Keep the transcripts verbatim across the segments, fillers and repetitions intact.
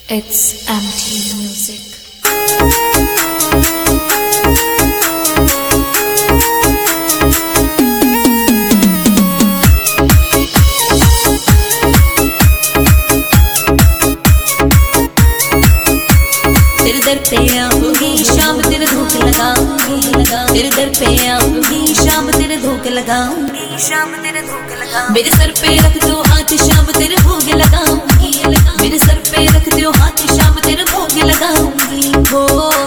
It's M T Music. तेरे दर पे आऊंगी शाम तेरे धूप लगाऊंगी, तेरे दर पे आऊंगी शाम तेरे धूप लगाऊंगी, शाम तेरे धूप लगाऊंगी। मेरे सर पे रख दो हाथ शाम तेरे भोग लगाऊंगी, मेरे सर पे रख दो हाथ शाम तेरे भोग लगाऊंगी। हो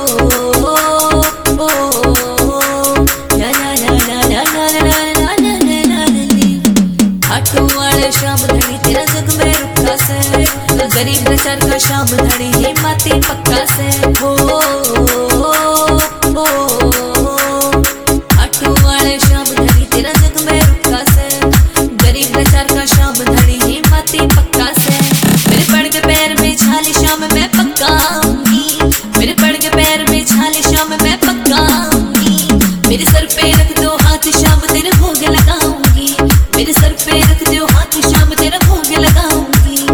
हो ला ला ला ला ला ला ला ला ला ला ला। हाथों वाले शाम धड़ी तेरा जग में रुखा से, गरीब बेचार का शाम धड़ी ये माते पक्का से। हो हो आठों वाले शाम धड़ी तेरा जग में रुखा से, गरीब बेचार का शाम धड़ी ये माते पक्का से। मेरे पड़ के पैर में छाली शाम मैं पक्का आऊंगी, मेरे पड़ के पैर में छाली शाम मैं पक्का आऊंगी। मेरे सर पे रख दो हाथ शाम तेरे भोग लगाऊंगी, मेरे सर पे रख दो हाथ शाम तेरा भोग लगाऊंगी।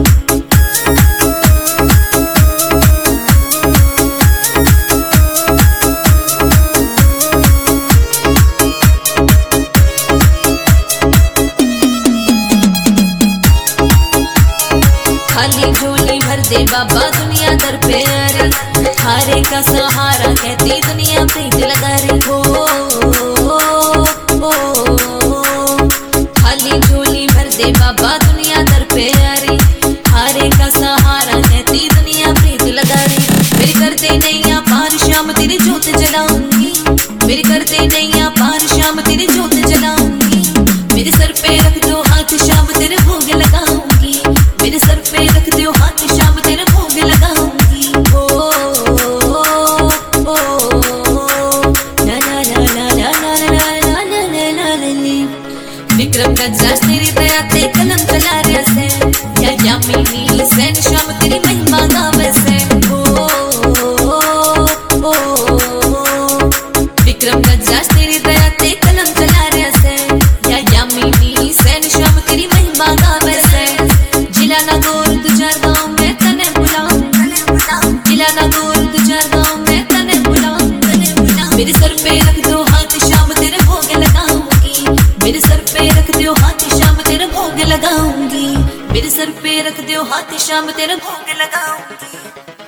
खाली झोली भर दे बाबा दुनिया दर पे अरे, हारे का सहारा कहती दुनिया प्रीत लगा रे। हो हो खाली झोली भर दे बाबा दुनिया दर पे अरे, हारे का सहारा कहती दुनिया प्रीत लगा रे। मेरे करते नैया पार शाम तेरी जोत जलाऊंगी, मेरे करते नैया पार शाम तेरी जोत जलाऊंगी। मेरे सर पे रख दो हाथ शाम तेरे भोग लगाऊंगी, मेरे सर पे रख दो हाथ शाम तेरे भोग लगाऊंगी। हो हो ला ला ला ला ला ला ला ला ला ला ला। विक्रम गज्जा तेरी दया ते कलम चला रहे से, या यामिनी सैन शाम तेरी महिमा गावे से। हो हो विक्रम गज्जा तेरी दया ते कलम चला रहे से, या यामिनी सैन शाम तेरी महिमा गावे से। जिला नागौर तुझा गाँव में तने बुलाऊं, जिला नागौर तुझा गाँव में तने बुलाऊं। मेरे सर पे रख दो हाथ शाम तेरे भोग लगाऊंगी, मेरे सर पे रख दो हाथ शाम तेरे भोग लगाऊंगी, मेरे सर पे रख दो हाथ शाम तेरे भोग लगाऊंगी।